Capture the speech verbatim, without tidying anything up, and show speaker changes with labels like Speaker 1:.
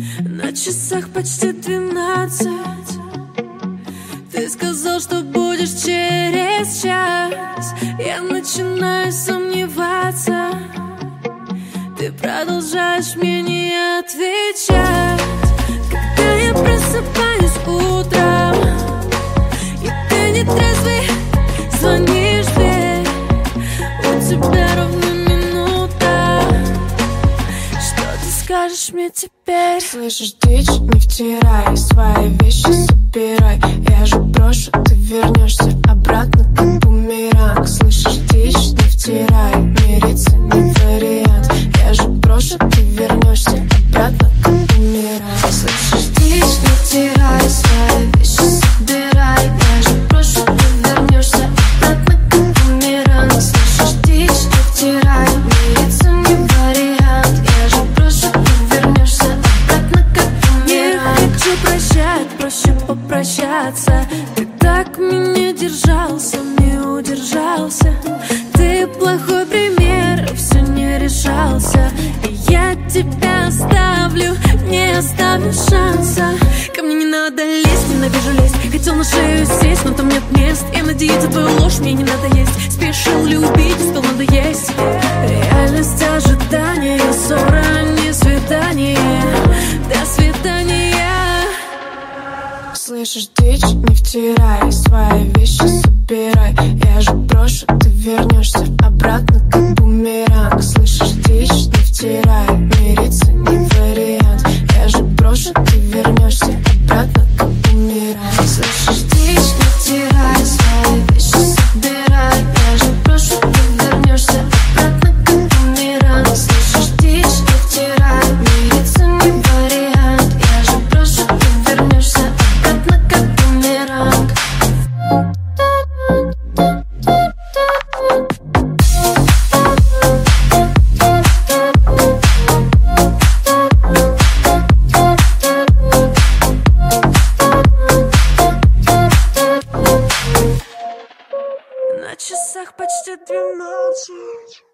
Speaker 1: На часах почти двенадцать. Ты сказал, что будешь через час. Я начинаю сомневаться. Ты продолжаешь мне не отвечать. Когда я просыпаюсь утром, и ты не трезвый, звонишь в дверь. У тебя ровно минута. Что ты скажешь мне теперь?
Speaker 2: Слышишь, дичь, не втирай, свои вещи собирай. Я же брошу, ты вернешься обратно, как бумеранг. Слышишь, дичь, не втирай, мириться не вариант. Я же брошу, ты вернешься обратно, как бумеранг. Слышишь, дичь, не втирай, свои вещи собирай. Я же брошу, ты вернешься обратно, как бумеранг. Слышишь, дичь, не втирай, мириться не вариант. Я же брошу, ты вернешься обратно, как бумеранг.
Speaker 1: Не хочу прощать, проще попрощаться. Ты так меня держал, сам не удержался. Ты плохой пример, все не решался. И я тебя оставлю, не оставлю шанса. Ко мне не надо лезть, ненавижу лезть. Хотел на шею сесть, но там нет мест. Я надеяться твою ложь, мне не надо есть. Спешил любить, успел надоесть. Реальность ожидания, ссора, не свидание. До свидания.
Speaker 2: Слышишь, дичь, не втирай, свои вещи собирай. Я же брошу, ты вернешься обратно, как бумеранг. Слышишь, дичь, не втирай, мириться не вариант. Я же брошу, ты вернешься обратно, как бумеранг. Слышишь, дичь, не втирай, свои вещи собирай. Я же брошу, ты вернешься обратно, как бумеранг. Слышишь, дичь, не втирай, мириться не вариант. Я же брошу, ты вернешься обратно, как бумеранг.
Speaker 1: На часах почти двенадцать.